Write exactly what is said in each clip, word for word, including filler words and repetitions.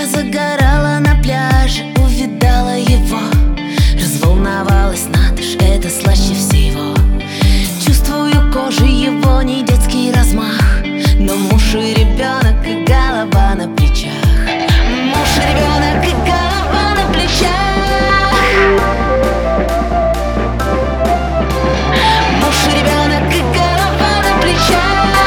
Я загорала на пляже, увидала его, разволновалась, надо ж, это слаще всего. Чувствую кожей его не детский размах, но муж и ребенок и голова на плечах. Муж и ребенок и голова на плечах. Муж и ребенок и голова на плечах.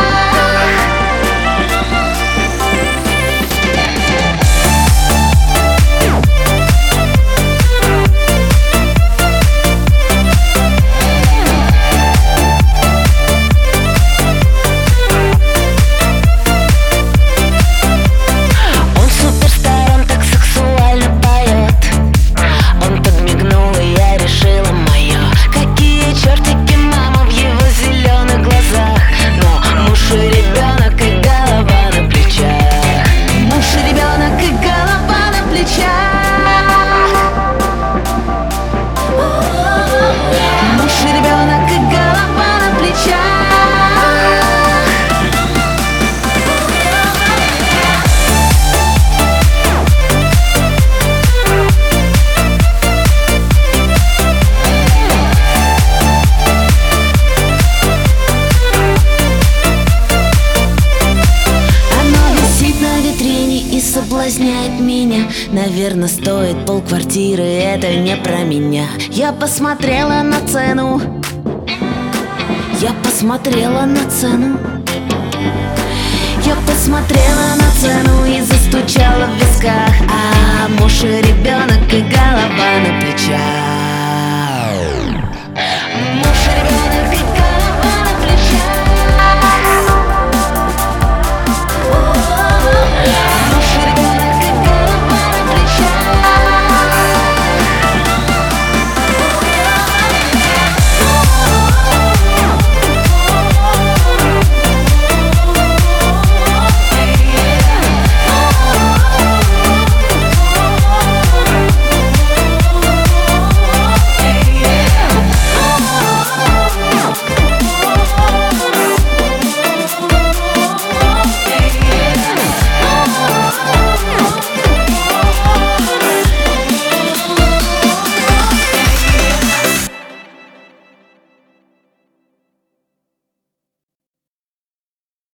Соблазняет меня. Наверное, стоит полквартиры, это не про меня. Я посмотрела на цену. Я посмотрела на цену. Я посмотрела на цену и застучала в висках. А муж и ребенок и голова на плечах.